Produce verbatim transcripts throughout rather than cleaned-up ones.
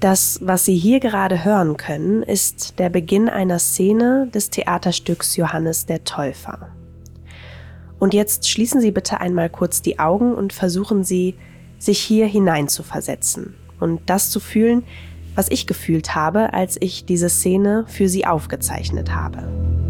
Das, was Sie hier gerade hören können, ist der Beginn einer Szene des Theaterstücks Johannes der Täufer. Und jetzt schließen Sie bitte einmal kurz die Augen und versuchen Sie, sich hier hineinzuversetzen und das zu fühlen, was ich gefühlt habe, als ich diese Szene für Sie aufgezeichnet habe.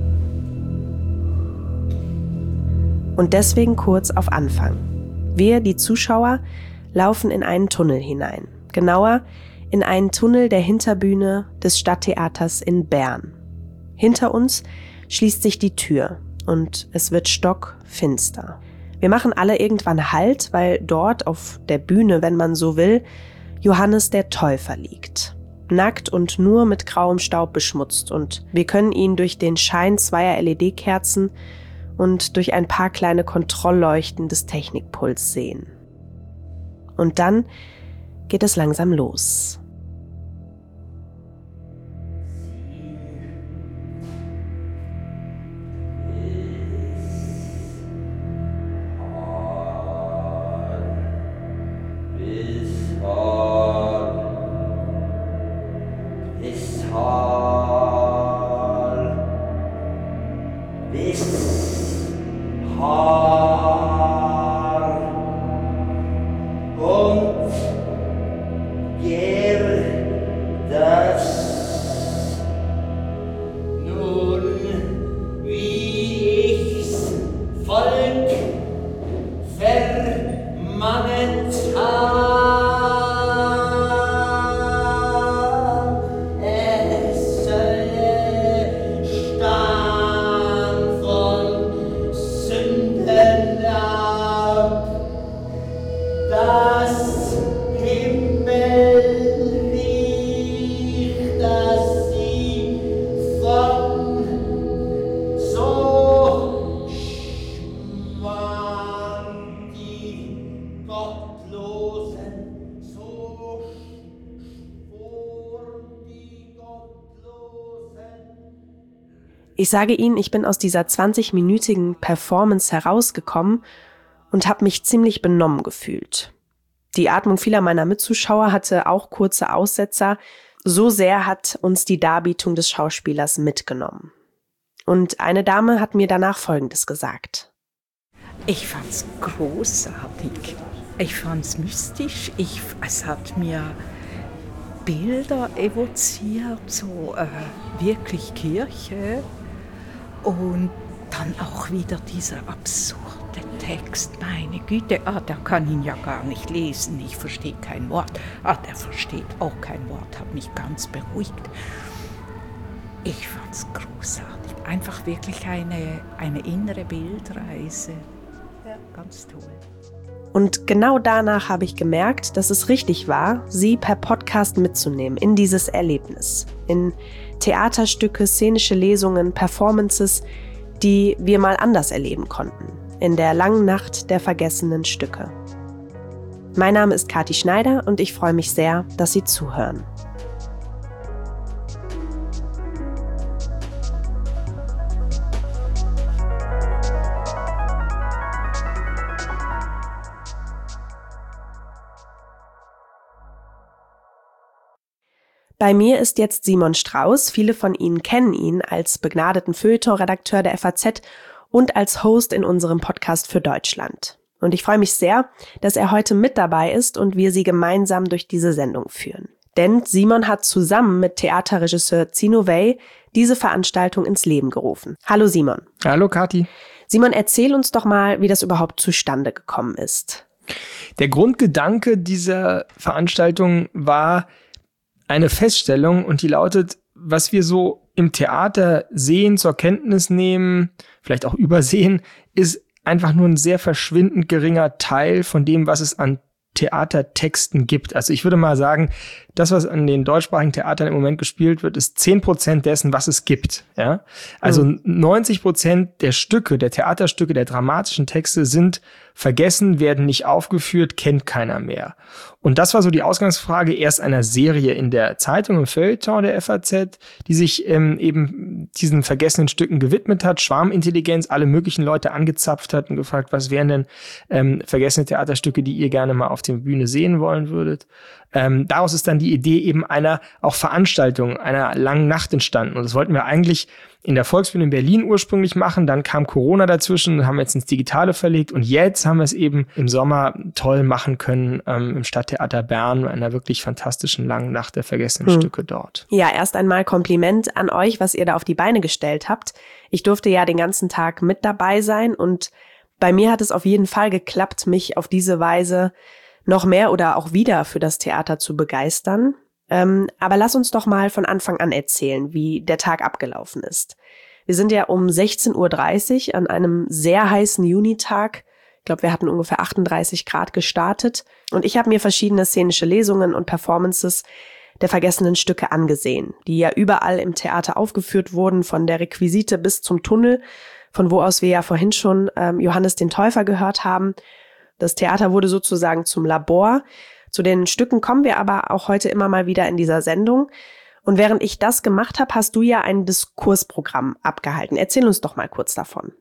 Und deswegen kurz auf Anfang. Wir, die Zuschauer, laufen in einen Tunnel hinein. Genauer in einen Tunnel der Hinterbühne des Stadttheaters in Bern. Hinter uns schließt sich die Tür und es wird stockfinster. Wir machen alle irgendwann Halt, weil dort auf der Bühne, wenn man so will, Johannes der Täufer liegt. Nackt und nur mit grauem Staub beschmutzt und wir können ihn durch den Schein zweier L E D-Kerzen und durch ein paar kleine Kontrollleuchten des Technikpuls sehen. Und dann geht es langsam los. Ich sage Ihnen, ich bin aus dieser zwanzigminütigen Performance herausgekommen und habe mich ziemlich benommen gefühlt. Die Atmung vieler meiner Mitzuschauer hatte auch kurze Aussetzer. So sehr hat uns die Darbietung des Schauspielers mitgenommen. Und eine Dame hat mir danach Folgendes gesagt. Ich fand's großartig. Ich fand's mystisch. Ich, es hat mir Bilder evoziert, so äh, wirklich Kirche. Und dann auch wieder dieser absurde Text, meine Güte, ah, der kann ihn ja gar nicht lesen, ich verstehe kein Wort. Ah, der versteht auch kein Wort, hat mich ganz beruhigt. Ich fand's großartig, einfach wirklich eine, eine innere Bildreise, ja, ganz toll. Und genau danach habe ich gemerkt, dass es richtig war, Sie per Podcast mitzunehmen in dieses Erlebnis. In Theaterstücke, szenische Lesungen, Performances, die wir mal anders erleben konnten. In der langen Nacht der vergessenen Stücke. Mein Name ist Kathi Schneider und ich freue mich sehr, dass Sie zuhören. Bei mir ist jetzt Simon Strauß. Viele von Ihnen kennen ihn als begnadeten Feuilleton-Redakteur der F A Z und als Host in unserem Podcast für Deutschland. Und ich freue mich sehr, dass er heute mit dabei ist und wir Sie gemeinsam durch diese Sendung führen. Denn Simon hat zusammen mit Theaterregisseur Zino Wey diese Veranstaltung ins Leben gerufen. Hallo Simon. Hallo Kathi. Simon, erzähl uns doch mal, wie das überhaupt zustande gekommen ist. Der Grundgedanke dieser Veranstaltung war eine Feststellung und die lautet, was wir so im Theater sehen, zur Kenntnis nehmen, vielleicht auch übersehen, ist einfach nur ein sehr verschwindend geringer Teil von dem, was es an Theatertexten gibt. Also ich würde mal sagen, das, was an den deutschsprachigen Theatern im Moment gespielt wird, ist zehn Prozent dessen, was es gibt. Ja? Also mhm. neunzig Prozent der Stücke, der Theaterstücke, der dramatischen Texte sind vergessen, werden nicht aufgeführt, kennt keiner mehr. Und das war so die Ausgangsfrage erst einer Serie in der Zeitung, im Feuilleton der F A Z, die sich ähm, eben diesen vergessenen Stücken gewidmet hat, Schwarmintelligenz, alle möglichen Leute angezapft hat und gefragt, was wären denn ähm, vergessene Theaterstücke, die ihr gerne mal auf der Bühne sehen wollen würdet. Ähm, daraus ist dann die Idee eben einer auch Veranstaltung, einer langen Nacht entstanden. Und das wollten wir eigentlich in der Volksbühne in Berlin ursprünglich machen. Dann kam Corona dazwischen, haben wir jetzt ins Digitale verlegt. Und jetzt haben wir es eben im Sommer toll machen können ähm, im Stadttheater Bern, einer wirklich fantastischen langen Nacht der vergessenen hm. Stücke dort. Ja, erst einmal Kompliment an euch, was ihr da auf die Beine gestellt habt. Ich durfte ja den ganzen Tag mit dabei sein und bei mir hat es auf jeden Fall geklappt, mich auf diese Weise noch mehr oder auch wieder für das Theater zu begeistern. Ähm, aber lass uns doch mal von Anfang an erzählen, wie der Tag abgelaufen ist. Wir sind ja um sechzehn Uhr dreißig an einem sehr heißen Junitag, ich glaube, wir hatten ungefähr achtunddreißig Grad gestartet und ich habe mir verschiedene szenische Lesungen und Performances der vergessenen Stücke angesehen, die ja überall im Theater aufgeführt wurden, von der Requisite bis zum Tunnel, von wo aus wir ja vorhin schon ähm, Johannes den Täufer gehört haben. Das Theater wurde sozusagen zum Labor. Zu den Stücken kommen wir aber auch heute immer mal wieder in dieser Sendung. Und während ich das gemacht habe, hast du ja ein Diskursprogramm abgehalten. Erzähl uns doch mal kurz davon.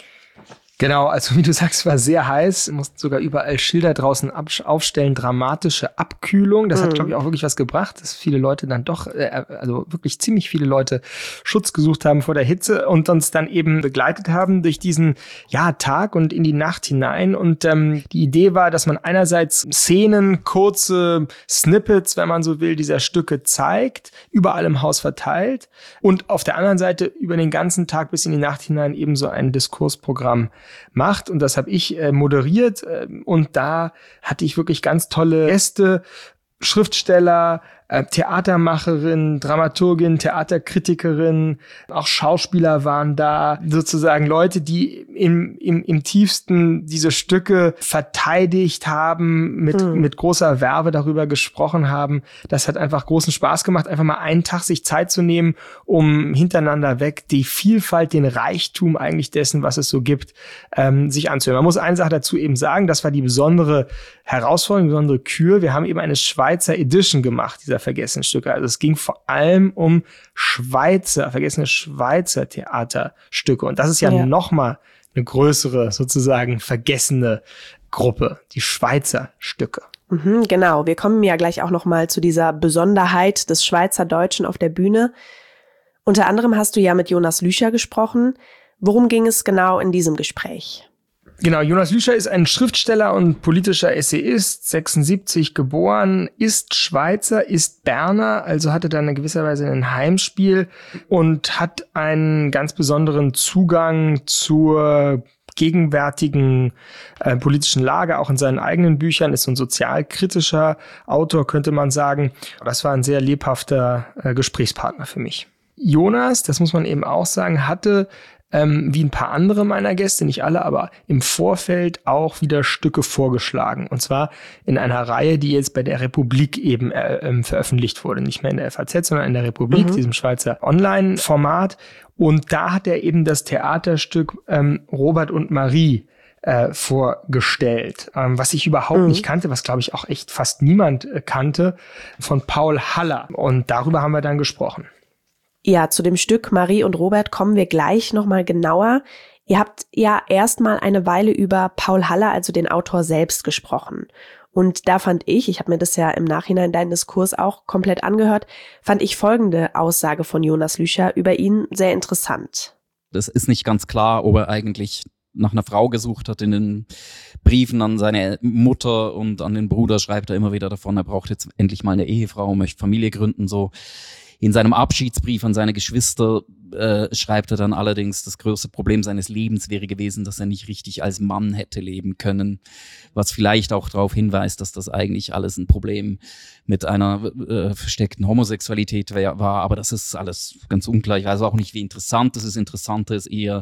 Genau, also wie du sagst, war sehr heiß. Mussten sogar überall Schilder draußen aufstellen, dramatische Abkühlung. Das mhm. hat, glaube ich, auch wirklich was gebracht, dass viele Leute dann doch, äh, also wirklich ziemlich viele Leute Schutz gesucht haben vor der Hitze und uns dann eben begleitet haben durch diesen ja Tag und in die Nacht hinein. Und ähm, die Idee war, dass man einerseits Szenen, kurze Snippets, wenn man so will, dieser Stücke zeigt, überall im Haus verteilt und auf der anderen Seite über den ganzen Tag bis in die Nacht hinein eben so ein Diskursprogramm macht. Und das habe ich äh, moderiert. Äh, und da hatte ich wirklich ganz tolle Gäste, Schriftsteller, äh, Theatermacherin, Dramaturgin, Theaterkritikerin, auch Schauspieler waren da, sozusagen Leute, die im, im, im tiefsten diese Stücke verteidigt haben, mit, mhm. mit großer Verve darüber gesprochen haben. Das hat einfach großen Spaß gemacht, einfach mal einen Tag sich Zeit zu nehmen, um hintereinander weg die Vielfalt, den Reichtum eigentlich dessen, was es so gibt, ähm, sich anzuhören. Man muss eine Sache dazu eben sagen, das war die besondere Herausforderung, die besondere Kür. Wir haben eben eine Schweizer Edition gemacht, dieser vergessenen Stücke. Also es ging vor allem um Schweizer, vergessene Schweizer Theaterstücke. Und das ist ja, ja. nochmal eine größere, sozusagen vergessene Gruppe, die Schweizer Stücke. Mhm, genau, wir kommen ja gleich auch nochmal zu dieser Besonderheit des Schweizerdeutschen auf der Bühne. Unter anderem hast du ja mit Jonas Lüscher gesprochen. Worum ging es genau in diesem Gespräch? Genau, Jonas Lüscher ist ein Schriftsteller und politischer Essayist, sechsundsiebzig geboren, ist Schweizer, ist Berner, also hatte dann in gewisser Weise ein Heimspiel und hat einen ganz besonderen Zugang zur gegenwärtigen äh, politischen Lage, auch in seinen eigenen Büchern, ist so ein sozialkritischer Autor, könnte man sagen. Das war ein sehr lebhafter äh, Gesprächspartner für mich. Jonas, das muss man eben auch sagen, hatte Ähm, wie ein paar andere meiner Gäste, nicht alle, aber im Vorfeld auch wieder Stücke vorgeschlagen. Und zwar in einer Reihe, die jetzt bei der Republik eben äh, ähm, veröffentlicht wurde. Nicht mehr in der F A Z, sondern in der Republik, mhm. diesem Schweizer Online-Format. Und da hat er eben das Theaterstück ähm, Robert und Marie äh, vorgestellt, ähm, was ich überhaupt mhm. nicht kannte, was, glaube ich, auch echt fast niemand äh, kannte, von Paul Haller. Und darüber haben wir dann gesprochen. Ja, zu dem Stück Marie und Robert kommen wir gleich nochmal genauer. Ihr habt ja erstmal eine Weile über Paul Haller, also den Autor selbst, gesprochen. Und da fand ich, ich habe mir das ja im Nachhinein deinen Diskurs auch komplett angehört, fand ich folgende Aussage von Jonas Lüscher über ihn sehr interessant. Das ist nicht ganz klar, ob er eigentlich nach einer Frau gesucht hat. In den Briefen an seine Mutter und an den Bruder schreibt er immer wieder davon, er braucht jetzt endlich mal eine Ehefrau, möchte Familie gründen, so. In seinem Abschiedsbrief an seine Geschwister äh, schreibt er dann allerdings, das größte Problem seines Lebens wäre gewesen, dass er nicht richtig als Mann hätte leben können, was vielleicht auch darauf hinweist, dass das eigentlich alles ein Problem mit einer äh, versteckten Homosexualität wär, war, aber das ist alles ganz unklar. Ich weiß auch nicht, wie interessant das ist. Interessanter ist eher,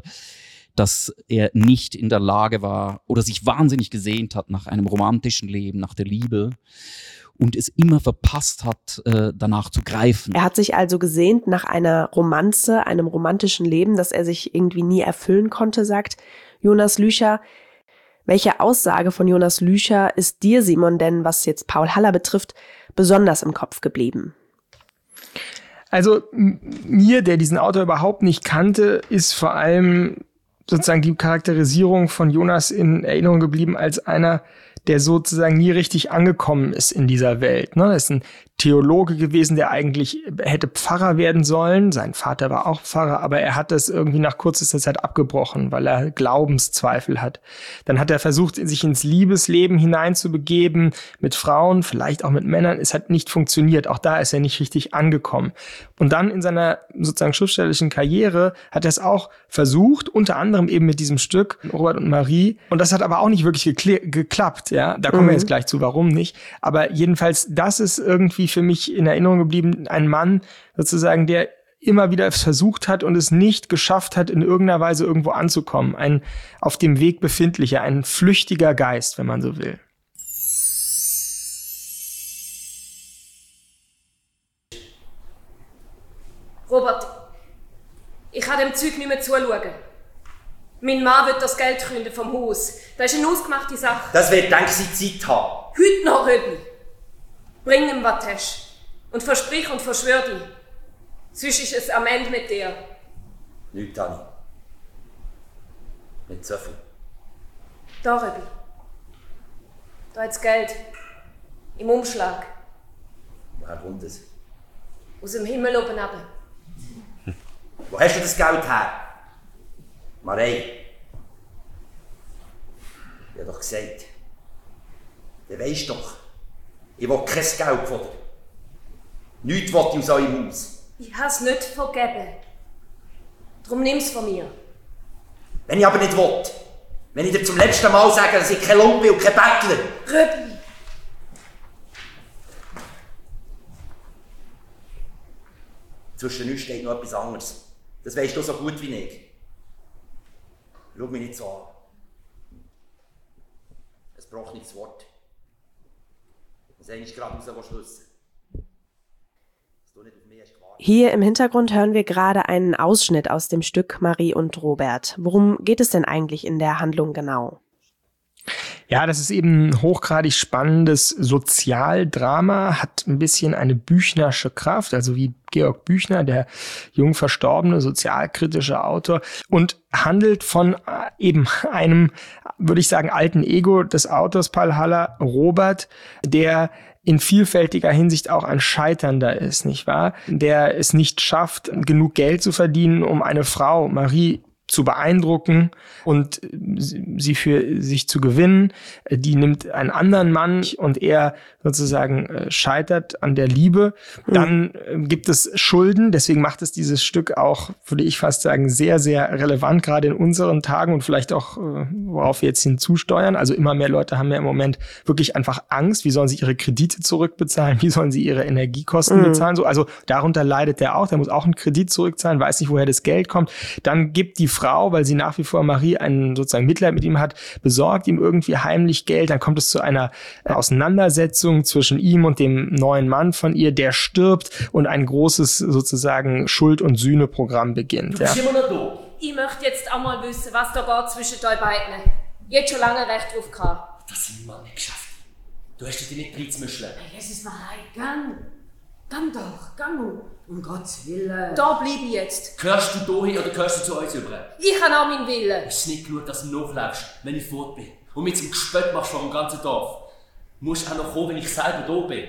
dass er nicht in der Lage war oder sich wahnsinnig gesehnt hat nach einem romantischen Leben, nach der Liebe, und es immer verpasst hat, äh, danach zu greifen. Er hat sich also gesehnt nach einer Romanze, einem romantischen Leben, das er sich irgendwie nie erfüllen konnte, sagt Jonas Lüscher. Welche Aussage von Jonas Lüscher ist dir, Simon, denn, was jetzt Paul Haller betrifft, besonders im Kopf geblieben? Also mir, der diesen Autor überhaupt nicht kannte, ist vor allem sozusagen die Charakterisierung von Jonas in Erinnerung geblieben als einer, der sozusagen nie richtig angekommen ist in dieser Welt. Ne? Er ist ein Theologe gewesen, der eigentlich hätte Pfarrer werden sollen. Sein Vater war auch Pfarrer, aber er hat das irgendwie nach kürzester Zeit abgebrochen, weil er Glaubenszweifel hat. Dann hat er versucht, sich ins Liebesleben hineinzubegeben, mit Frauen, vielleicht auch mit Männern. Es hat nicht funktioniert. Auch da ist er nicht richtig angekommen. Und dann in seiner sozusagen schriftstellerischen Karriere hat er es auch versucht, unter anderem eben mit diesem Stück Robert und Marie. Und das hat aber auch nicht wirklich gekl- geklappt. Ja, da kommen mhm. wir jetzt gleich zu, warum nicht. Aber jedenfalls, das ist irgendwie für mich in Erinnerung geblieben, ein Mann sozusagen, der immer wieder versucht hat und es nicht geschafft hat, in irgendeiner Weise irgendwo anzukommen. Ein auf dem Weg befindlicher, ein flüchtiger Geist, wenn man so will. Robert, ich kann dem Zeug nicht mehr zuschauen. Mein Mann will das Geld künden vom Haus. Das ist eine ausgemachte Sache. Das wird, denke ich, Zeit haben. Heute noch, Röbi. Bring ihm, was du hast. Und versprich und verschwör dich. Sonst ist es am Ende mit dir. Nichts, Anni. Nicht so viel. Da, Röbi. Da hat das Geld. Im Umschlag. Woher kommt es? Aus dem Himmel oben runter. Hm. Wo hast du das Geld her? Marei. Ich hab doch gesagt. Du weisst doch. Ich will kein Geld von dir. Nichts will ich aus eurem Haus. Ich habe es nicht vergeben. Darum nimm es von mir. Wenn ich aber nicht will. Wenn ich dir zum letzten Mal sage, dass ich kein Lump bin und kein Bettler. Röbi! Zwischen uns steht noch etwas anderes. Das weisst du so gut wie ich. Schau mich nicht so an. Es braucht nicht das Wort. Das ist gerade raus, was wissen. Dass du nicht auf mich hast gewartet. Hier im Hintergrund hören wir gerade einen Ausschnitt aus dem Stück Marie und Robert. Worum geht es denn eigentlich in der Handlung genau? Ja, das ist eben ein hochgradig spannendes Sozialdrama, hat ein bisschen eine büchnersche Kraft, also wie Georg Büchner, der jung verstorbene sozialkritische Autor, und handelt von eben einem, würde ich sagen, alten Ego des Autors Paul Haller, Robert, der in vielfältiger Hinsicht auch ein Scheiternder ist, nicht wahr? Der es nicht schafft, genug Geld zu verdienen, um eine Frau, Marie, zu beeindrucken und sie für sich zu gewinnen. Die nimmt einen anderen Mann und er sozusagen scheitert an der Liebe. Dann gibt es Schulden, deswegen macht es dieses Stück auch, würde ich fast sagen, sehr, sehr relevant, gerade in unseren Tagen und vielleicht auch, worauf wir jetzt hinzusteuern. Also immer mehr Leute haben ja im Moment wirklich einfach Angst. Wie sollen sie ihre Kredite zurückbezahlen? Wie sollen sie ihre Energiekosten mhm. bezahlen? So, also darunter leidet der auch. Der muss auch einen Kredit zurückzahlen, weiß nicht, woher das Geld kommt. Dann gibt die Frau, weil sie nach wie vor Marie einen sozusagen Mitleid mit ihm hat, besorgt ihm irgendwie heimlich Geld. Dann kommt es zu einer Auseinandersetzung zwischen ihm und dem neuen Mann von ihr, der stirbt und ein großes sozusagen Schuld- und Sühneprogramm beginnt. Du bist ja. immer noch da. Ich möchte jetzt auch mal wissen, was da geht zwischen euch beiden. Jetzt schon lange Recht drauf gehabt. Das sind wir nicht geschafft. Du hast dich nicht reinzumischen. Hey, es ist mal leid. Gang. Gang doch. Gang nur. Um Gottes Willen. Da bleib ich jetzt. Gehörst du hier oder gehörst du zu uns über? Ich habe auch meinen Willen. Es ist nicht genug, dass du nachläufst, wenn ich fort bin. Und mit zum Gespött machst vor dem ganzen Dorf. Du musst auch noch kommen, wenn ich selber da bin.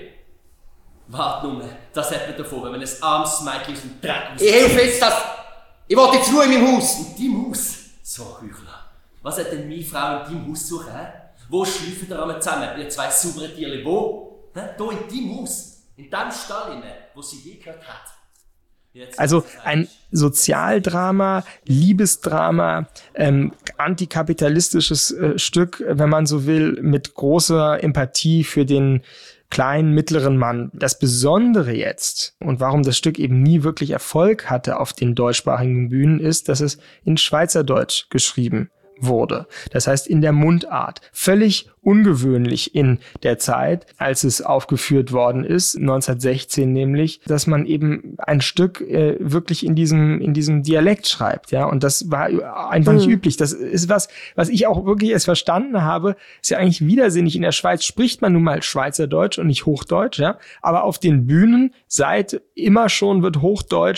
Warte nur, das hat man davon, wenn man ein armes Mädchen aus dem Dreck aus... Ich helfe jetzt das... Ich will jetzt Ruhe in meinem Haus. In deinem Haus? So, Heuchler. Was hat denn meine Frau in deinem Haus zu suchen? He? Wo schläft ihr einmal zusammen, ihr zwei saubere Tiere? Wo? He? Da in deinem Haus. In dem Stall, wo sie je gehört hat. Jetzt also ein Sozialdrama, Liebesdrama, ähm, antikapitalistisches äh, Stück, wenn man so will, mit großer Empathie für den kleinen, mittleren Mann. Das Besondere jetzt und warum das Stück eben nie wirklich Erfolg hatte auf den deutschsprachigen Bühnen ist, dass es in Schweizerdeutsch geschrieben wurde. Das heißt in der Mundart. Völlig ungewöhnlich in der Zeit, als es aufgeführt worden ist, neunzehnhundertsechzehn nämlich, dass man eben ein Stück äh, wirklich in diesem in diesem Dialekt schreibt, ja, und das war einfach mhm. nicht üblich. Das ist was, was ich auch wirklich erst verstanden habe, ist ja eigentlich widersinnig. In der Schweiz spricht man nun mal Schweizerdeutsch und nicht Hochdeutsch, ja, aber auf den Bühnen seit immer schon wird Hochdeutsch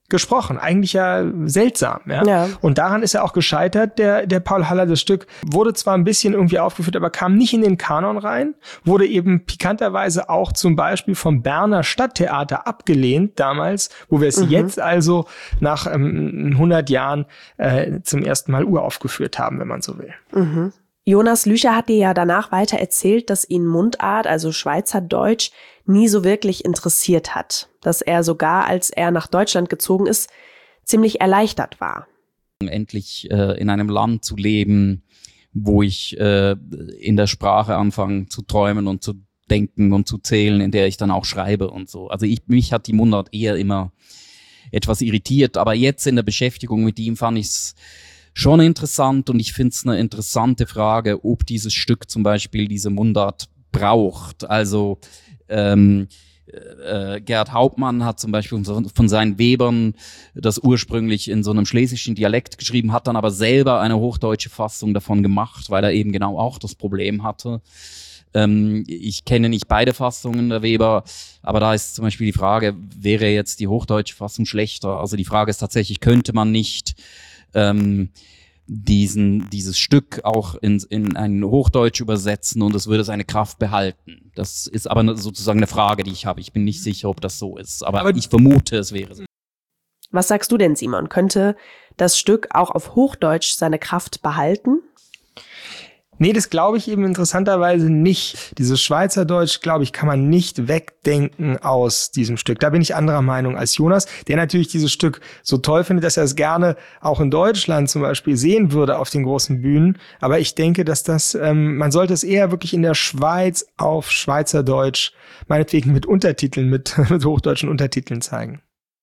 gesprochen. Eigentlich ja seltsam. Ja? Ja. Und daran ist er auch gescheitert, der, der Paul Haller. Das Stück wurde zwar ein bisschen irgendwie aufgeführt, aber kam nicht in den Kanon rein, wurde eben pikanterweise auch zum Beispiel vom Berner Stadttheater abgelehnt damals, wo wir es mhm. jetzt also nach ähm, hundert Jahren äh, zum ersten Mal uraufgeführt haben, wenn man so will. Mhm. Jonas Lüscher hat dir ja danach weiter erzählt, dass ihn Mundart, also Schweizerdeutsch, nie so wirklich interessiert hat. Dass er sogar, als er nach Deutschland gezogen ist, ziemlich erleichtert war. Endlich äh, in einem Land zu leben, wo ich äh, in der Sprache anfange zu träumen und zu denken und zu zählen, in der ich dann auch schreibe und so. Also ich, mich hat die Mundart eher immer etwas irritiert, aber jetzt in der Beschäftigung mit ihm fand ich es schon interessant und ich finde es eine interessante Frage, ob dieses Stück zum Beispiel diese Mundart braucht. Also ähm, äh, Gerhard Hauptmann hat zum Beispiel von seinen Webern das ursprünglich in so einem schlesischen Dialekt geschrieben, hat dann aber selber eine hochdeutsche Fassung davon gemacht, weil er eben genau auch das Problem hatte. Ähm, ich kenne nicht beide Fassungen der Weber, aber da ist zum Beispiel die Frage, wäre jetzt die hochdeutsche Fassung schlechter? Also die Frage ist tatsächlich, könnte man nicht ähm, diesen dieses Stück auch in, in ein Hochdeutsch übersetzen und es würde seine Kraft behalten. Das ist aber sozusagen eine Frage, die ich habe. Ich bin nicht sicher, ob das so ist, aber, aber ich vermute, es wäre so. Was sagst du denn, Simon? Könnte das Stück auch auf Hochdeutsch seine Kraft behalten? Nee, das glaube ich eben interessanterweise nicht. Dieses Schweizerdeutsch, glaube ich, kann man nicht wegdenken aus diesem Stück. Da bin ich anderer Meinung als Jonas, der natürlich dieses Stück so toll findet, dass er es gerne auch in Deutschland zum Beispiel sehen würde auf den großen Bühnen. Aber ich denke, dass das, ähm, man sollte es eher wirklich in der Schweiz auf Schweizerdeutsch, meinetwegen mit Untertiteln, mit, mit hochdeutschen Untertiteln zeigen.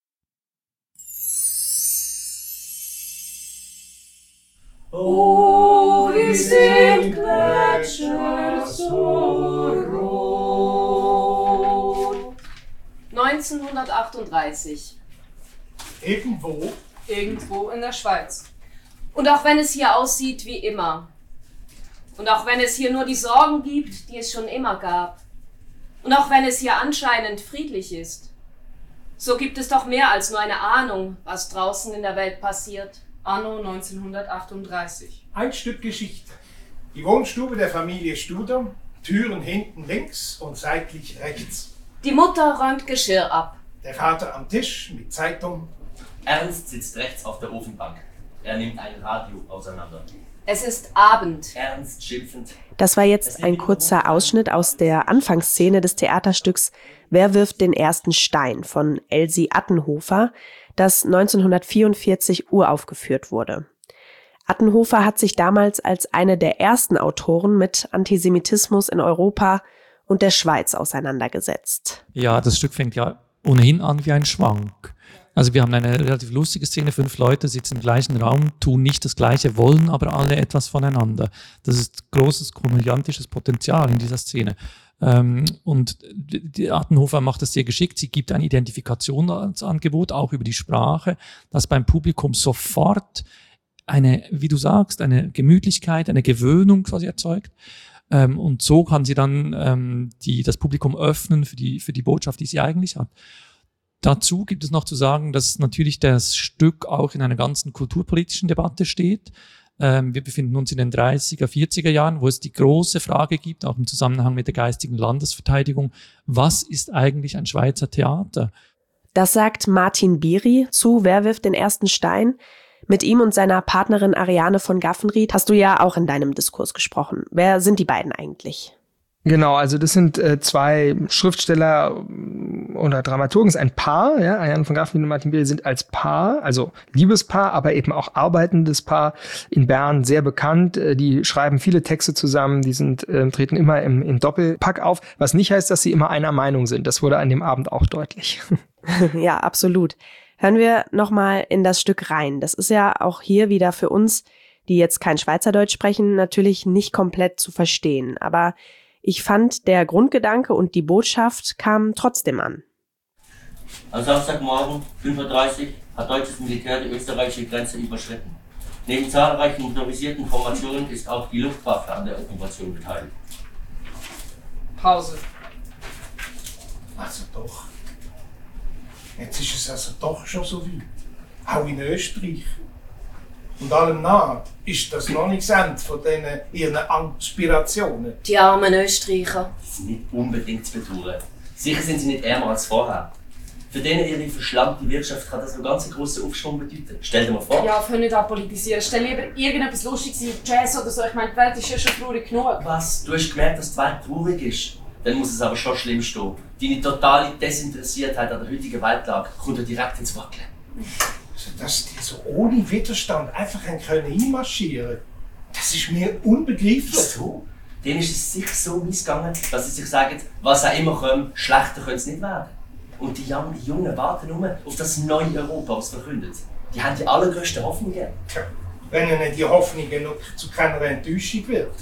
Oh, wie sind Gletscher so rot. neunzehnhundertachtunddreißig. Irgendwo? Irgendwo in der Schweiz. Und auch wenn es hier aussieht wie immer. Und auch wenn es hier nur die Sorgen gibt, die es schon immer gab. Und auch wenn es hier anscheinend friedlich ist. So gibt es doch mehr als nur eine Ahnung, was draußen in der Welt passiert. Anno neunzehnhundertachtunddreißig. Ein Stück Geschichte. Die Wohnstube der Familie Studer, Türen hinten links und seitlich rechts. Die Mutter räumt Geschirr ab. Der Vater am Tisch mit Zeitung. Ernst sitzt rechts auf der Ofenbank. Er nimmt ein Radio auseinander. Es ist Abend. Ernst schimpfend. Das war jetzt ein kurzer Ausschnitt aus der Anfangsszene des Theaterstücks Wer wirft den ersten Stein von Elsie Attenhofer, das neunzehnhundertvierundvierzig uraufgeführt wurde. Attenhofer hat sich damals als eine der ersten Autoren mit Antisemitismus in Europa und der Schweiz auseinandergesetzt. Ja, das Stück fängt ja ohnehin an wie ein Schwank. Also wir haben eine relativ lustige Szene, fünf Leute sitzen im gleichen Raum, tun nicht das Gleiche, wollen aber alle etwas voneinander. Das ist großes komödiantisches Potenzial in dieser Szene. Ähm, und die Attenhofer macht das sehr geschickt. Sie gibt ein Identifikationsangebot, auch über die Sprache, das beim Publikum sofort eine, wie du sagst, eine Gemütlichkeit, eine Gewöhnung quasi erzeugt. Ähm, und so kann sie dann ähm, die, das Publikum öffnen für die, für die Botschaft, die sie eigentlich hat. Dazu gibt es noch zu sagen, dass natürlich das Stück auch in einer ganzen kulturpolitischen Debatte steht. Ähm, wir befinden uns in den dreißiger, vierziger Jahren, wo es die große Frage gibt, auch im Zusammenhang mit der geistigen Landesverteidigung, was ist eigentlich ein Schweizer Theater? Das sagt Martin Biri zu Wer wirft den ersten Stein? Mit ihm und seiner Partnerin Ariane von Gaffenried hast du ja auch in deinem Diskurs gesprochen. Wer sind die beiden eigentlich? Genau, also das sind äh, zwei Schriftsteller oder Dramaturgen, es ist ein Paar, ja, Ariane von Gaffenried und Martin Biri sind als Paar, also Liebespaar, aber eben auch arbeitendes Paar in Bern sehr bekannt. Äh, die schreiben viele Texte zusammen, die sind äh, treten immer im, im Doppelpack auf, was nicht heißt, dass sie immer einer Meinung sind. Das wurde an dem Abend auch deutlich. Ja, absolut. Hören wir nochmal in das Stück rein. Das ist ja auch hier wieder für uns, die jetzt kein Schweizerdeutsch sprechen, natürlich nicht komplett zu verstehen, aber ich fand, der Grundgedanke und die Botschaft kamen trotzdem an. Am Samstagmorgen, fünf Uhr dreißig, hat deutsches Militär die österreichische Grenze überschritten. Neben zahlreichen motorisierten Formationen ist auch die Luftwaffe an der Operation beteiligt. Pause. Also doch. Jetzt ist es also doch schon so weit. Auch in Österreich. Und allem nach ist das noch nicht das Ende von diesen, ihren Aspirationen. Die armen Österreicher. Das ist nicht unbedingt zu bedauern. Sicher sind sie nicht ärmer als vorher. Für denen ihre verschlammte Wirtschaft kann das noch ganz einen grossen Aufschwung bedeuten. Stell dir mal vor. Ja, für nicht apolitisieren. Stell lieber irgendetwas Lustiges wie Jazz oder so. Ich meine, die Welt ist ja schon traurig genug. Was? Du hast gemerkt, dass die Welt traurig ist? Dann muss es aber schon schlimm stehen. Deine totale Desinteressiertheit an der heutigen Weltlage kommt dir direkt ins Wackeln. Also, dass die so ohne Widerstand einfach einmarschieren können, das ist mir unbegreiflich. So? Denen ist es sicher so missgegangen, dass sie sich sagen, was auch immer kommt, schlechter könnte es nicht werden. Und die Jungen, die Jungen warten nur auf das neue Europa, was verkündet. Die haben die allergrößten Hoffnungen. Tja, wenn ihnen die Hoffnung noch zu keiner Enttäuschung wird.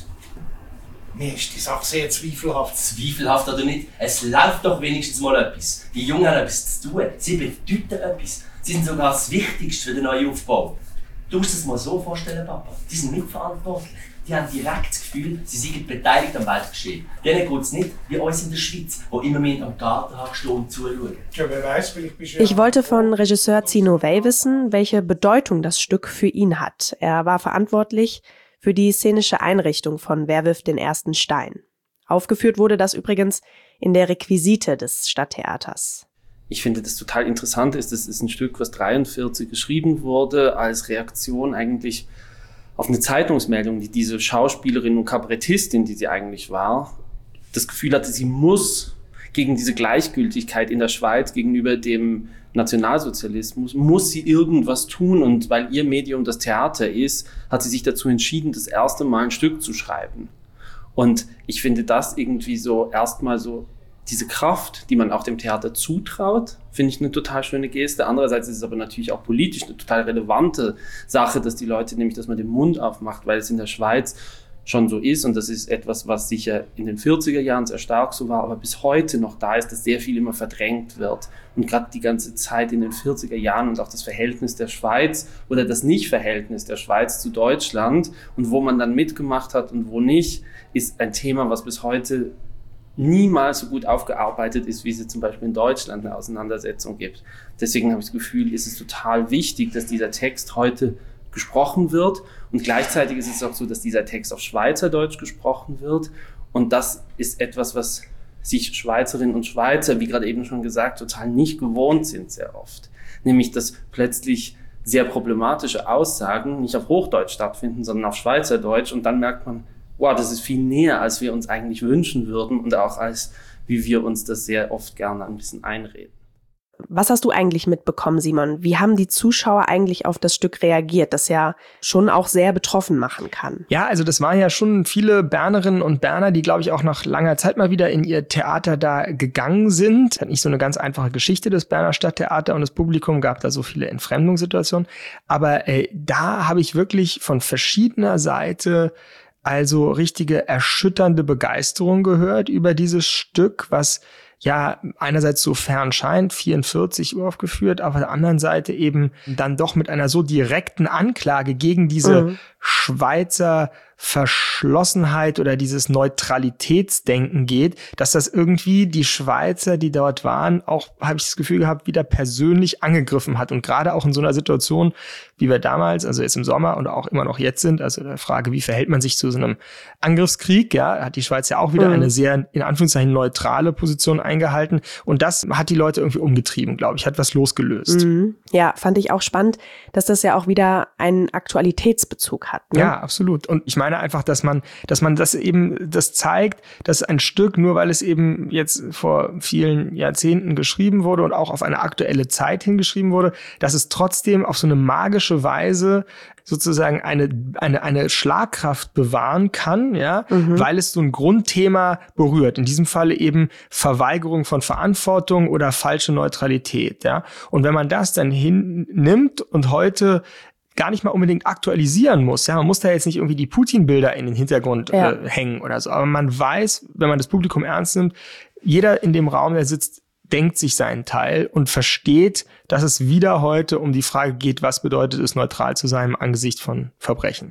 Mir ist die Sache sehr zweifelhaft. Zweifelhaft oder nicht, es läuft doch wenigstens mal etwas. Die Jungen haben etwas zu tun, sie bedeuten etwas. Sie sind sogar das Wichtigste für den neuen Aufbau. Du musst es mal so vorstellen, Papa. Die sind mitverantwortlich. Die haben direkt das Gefühl, sie seien beteiligt am Weltgeschehen. Denen geht es nicht wie uns in der Schweiz, die immer mehr am Gartenhag stehen und zuschauen. Ja, wer weiß, vielleicht bist du Ich wollte von Regisseur Zino Wey wissen, welche Bedeutung das Stück für ihn hat. Er war verantwortlich für die szenische Einrichtung von Wer wirft den ersten Stein. Aufgeführt wurde das übrigens in der Requisite des Stadttheaters. Ich finde, das total interessant ist, das ist ein Stück, was dreiundvierzig geschrieben wurde, als Reaktion eigentlich auf eine Zeitungsmeldung, die diese Schauspielerin und Kabarettistin, die sie eigentlich war, das Gefühl hatte, sie muss gegen diese Gleichgültigkeit in der Schweiz gegenüber dem Nationalsozialismus, muss sie irgendwas tun. Und weil ihr Medium das Theater ist, hat sie sich dazu entschieden, das erste Mal ein Stück zu schreiben. Und ich finde das irgendwie so erstmal so, diese Kraft, die man auch dem Theater zutraut, finde ich eine total schöne Geste. Andererseits ist es aber natürlich auch politisch eine total relevante Sache, dass die Leute nämlich, dass man den Mund aufmacht, weil es in der Schweiz schon so ist und das ist etwas, was sicher in den vierziger Jahren sehr stark so war, aber bis heute noch da ist, dass sehr viel immer verdrängt wird. Und gerade die ganze Zeit in den vierziger Jahren und auch das Verhältnis der Schweiz oder das Nicht-Verhältnis der Schweiz zu Deutschland und wo man dann mitgemacht hat und wo nicht, ist ein Thema, was bis heute niemals so gut aufgearbeitet ist, wie es zum Beispiel in Deutschland eine Auseinandersetzung gibt. Deswegen habe ich das Gefühl, ist es total wichtig, dass dieser Text heute gesprochen wird und gleichzeitig ist es auch so, dass dieser Text auf Schweizerdeutsch gesprochen wird und das ist etwas, was sich Schweizerinnen und Schweizer, wie gerade eben schon gesagt, total nicht gewohnt sind sehr oft. Nämlich, dass plötzlich sehr problematische Aussagen nicht auf Hochdeutsch stattfinden, sondern auf Schweizerdeutsch und dann merkt man, wow, das ist viel näher, als wir uns eigentlich wünschen würden und auch als, wie wir uns das sehr oft gerne ein bisschen einreden. Was hast du eigentlich mitbekommen, Simon? Wie haben die Zuschauer eigentlich auf das Stück reagiert, das ja schon auch sehr betroffen machen kann? Ja, also das waren ja schon viele Bernerinnen und Berner, die, glaube ich, auch nach langer Zeit mal wieder in ihr Theater da gegangen sind. Hat nicht so eine ganz einfache Geschichte, das Berner Stadttheater, und das Publikum gab da so viele Entfremdungssituationen. Aber äh, da habe ich wirklich von verschiedener Seite also richtige erschütternde Begeisterung gehört über dieses Stück, was ja einerseits so fern scheint, vierundvierzig Uhr aufgeführt, aber auf der anderen Seite eben dann doch mit einer so direkten Anklage gegen diese mhm. Schweizer Verschlossenheit oder dieses Neutralitätsdenken geht, dass das irgendwie die Schweizer, die dort waren, auch, habe ich das Gefühl gehabt, wieder persönlich angegriffen hat. Und gerade auch in so einer Situation, wie wir damals, also jetzt im Sommer und auch immer noch jetzt sind, also der Frage, wie verhält man sich zu so einem Angriffskrieg, ja, hat die Schweiz ja auch wieder mhm. eine sehr, in Anführungszeichen, neutrale Position eingehalten. Und das hat die Leute irgendwie umgetrieben, glaube ich, hat was losgelöst. Mhm. Ja, fand ich auch spannend, dass das ja auch wieder einen Aktualitätsbezug hat. Ne? Ja, absolut. Und ich meine einfach, dass man, dass man das eben, das zeigt, dass ein Stück, nur weil es eben jetzt vor vielen Jahrzehnten geschrieben wurde und auch auf eine aktuelle Zeit hingeschrieben wurde, dass es trotzdem auf so eine magische Weise sozusagen eine, eine, eine Schlagkraft bewahren kann, ja, mhm. weil es so ein Grundthema berührt. In diesem Falle eben Verweigerung von Verantwortung oder falsche Neutralität, ja. Und wenn man das dann hinnimmt und heute gar nicht mal unbedingt aktualisieren muss. Ja, man muss da jetzt nicht irgendwie die Putin-Bilder in den Hintergrund ja. äh, hängen oder so. Aber man weiß, wenn man das Publikum ernst nimmt, jeder in dem Raum, der sitzt, denkt sich seinen Teil und versteht, dass es wieder heute um die Frage geht, was bedeutet es, neutral zu sein im Angesicht von Verbrechen.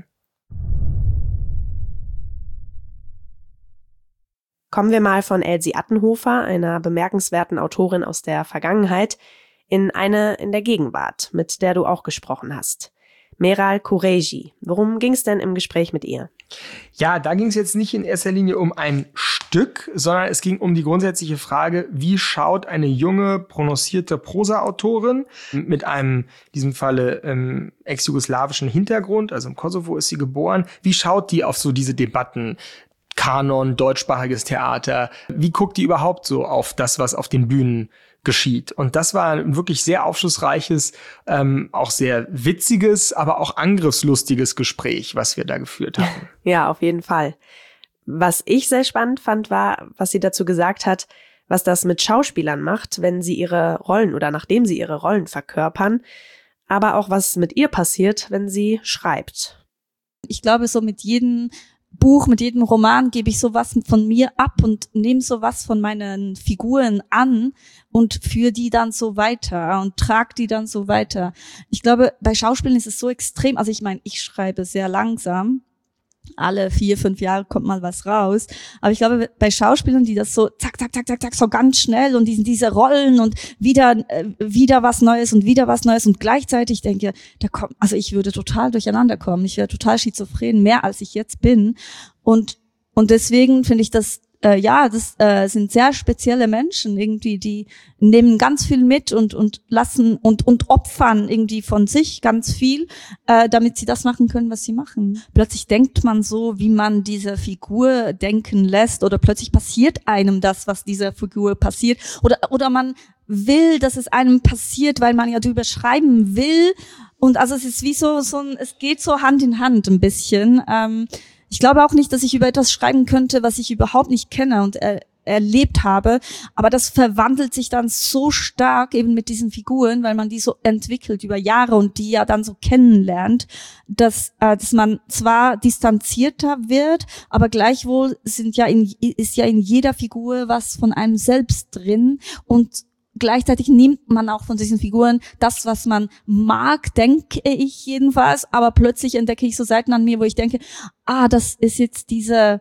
Kommen wir mal von Elsie Attenhofer, einer bemerkenswerten Autorin aus der Vergangenheit, in eine in der Gegenwart, mit der du auch gesprochen hast. Meral Kureji. Worum ging es denn im Gespräch mit ihr? Ja, da ging es jetzt nicht in erster Linie um ein Stück, sondern es ging um die grundsätzliche Frage, wie schaut eine junge, prononcierte Prosa-Autorin mit einem, in diesem Falle, ähm, ex-jugoslawischen Hintergrund, also im Kosovo ist sie geboren, wie schaut die auf so diese Debatten? Kanon, deutschsprachiges Theater, wie guckt die überhaupt so auf das, was auf den Bühnen geschieht? Und das war ein wirklich sehr aufschlussreiches, ähm, auch sehr witziges, aber auch angriffslustiges Gespräch, was wir da geführt haben. Ja, auf jeden Fall. Was ich sehr spannend fand, war, was sie dazu gesagt hat, was das mit Schauspielern macht, wenn sie ihre Rollen oder nachdem sie ihre Rollen verkörpern, aber auch was mit ihr passiert, wenn sie schreibt. Ich glaube, so mit jedem Buch, mit jedem Roman gebe ich sowas von mir ab und nehme sowas von meinen Figuren an und führe die dann so weiter und trage die dann so weiter. Ich glaube, bei Schauspielen ist es so extrem, also ich meine, ich schreibe sehr langsam, alle vier, fünf Jahre kommt mal was raus. Aber ich glaube, bei Schauspielern, die das so zack, zack, zack, zack, zack, so ganz schnell und diesen, diese Rollen und wieder, äh, wieder was Neues und wieder was Neues und gleichzeitig denke, da kommt, also ich würde total durcheinander kommen. Ich wäre total schizophren, mehr als ich jetzt bin. Und, und deswegen finde ich das, äh, ja, das äh, sind sehr spezielle Menschen irgendwie, die nehmen ganz viel mit und und lassen und und opfern irgendwie von sich ganz viel, äh, damit sie das machen können, was sie machen. Plötzlich denkt man so, wie man diese Figur denken lässt, oder plötzlich passiert einem das, was dieser Figur passiert, oder oder man will, dass es einem passiert, weil man ja drüber schreiben will. Und also es ist wie so so ein, es geht so Hand in Hand ein bisschen. Ähm, Ich glaube auch nicht, dass ich über etwas schreiben könnte, was ich überhaupt nicht kenne und er, erlebt habe. Aber das verwandelt sich dann so stark eben mit diesen Figuren, weil man die so entwickelt über Jahre und die ja dann so kennenlernt, dass, äh, dass man zwar distanzierter wird, aber gleichwohl sind ja in, ist ja in jeder Figur was von einem selbst drin, und gleichzeitig nimmt man auch von diesen Figuren das, was man mag, denke ich jedenfalls, aber plötzlich entdecke ich so Seiten an mir, wo ich denke, ah, das ist jetzt diese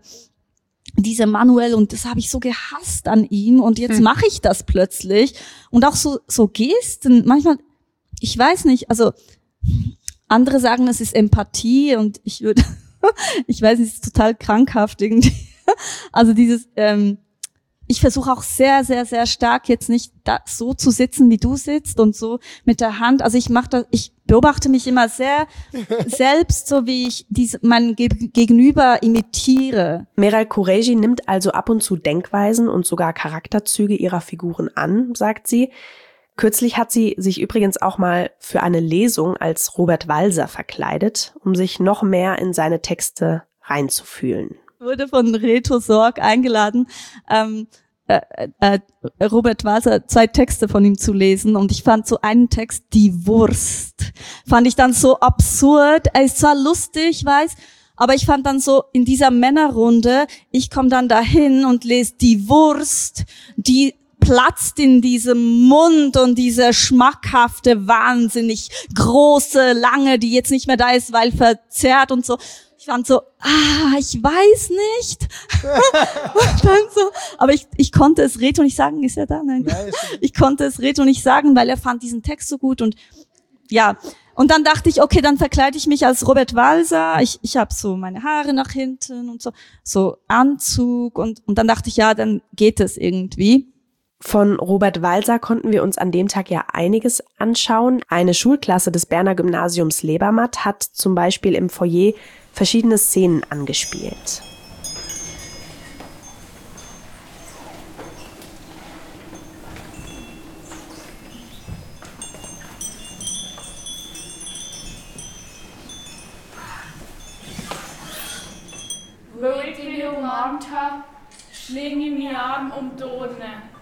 diese Manuel und das habe ich so gehasst an ihm und jetzt hm. mache ich das plötzlich. Und auch so so Gesten, manchmal, ich weiß nicht, also andere sagen, es ist Empathie und ich würde, ich weiß, es ist total krankhaft irgendwie. Also dieses, ähm, ich versuche auch sehr, sehr, sehr stark jetzt nicht da so zu sitzen, wie du sitzt und so mit der Hand. Also ich mache das, ich beobachte mich immer sehr selbst, so wie ich diese, mein Ge- Gegenüber imitiere. Meral Kureji nimmt also ab und zu Denkweisen und sogar Charakterzüge ihrer Figuren an, sagt sie. Kürzlich hat sie sich übrigens auch mal für eine Lesung als Robert Walser verkleidet, um sich noch mehr in seine Texte reinzufühlen. Wurde von Reto Sorg eingeladen, ähm, äh, äh, Robert Walser zwei Texte von ihm zu lesen, und ich fand so einen Text, die Wurst, fand ich dann so absurd. Er ist zwar lustig, ich weiß, aber ich fand dann so in dieser Männerrunde, ich komme dann dahin und lese die Wurst, die platzt in diesem Mund, und diese schmackhafte, wahnsinnig große, lange, die jetzt nicht mehr da ist, weil verzerrt und so. Ich fand so, ah, ich weiß nicht. Und dann so, aber ich, ich konnte es Reto nicht sagen, ist er da? Nein. Nein, ich konnte es Reto nicht sagen, weil er fand diesen Text so gut, und ja. Und dann dachte ich, okay, dann verkleide ich mich als Robert Walser. Ich, ich habe so meine Haare nach hinten und so, so Anzug, und, und dann dachte ich, ja, dann geht es irgendwie. Von Robert Walser konnten wir uns an dem Tag ja einiges anschauen. Eine Schulklasse des Berner Gymnasiums Lebermatt hat zum Beispiel im Foyer verschiedene Szenen angespielt. Wo ich dich umarmt habe, schlinge ich meinen Arm um die Ohren.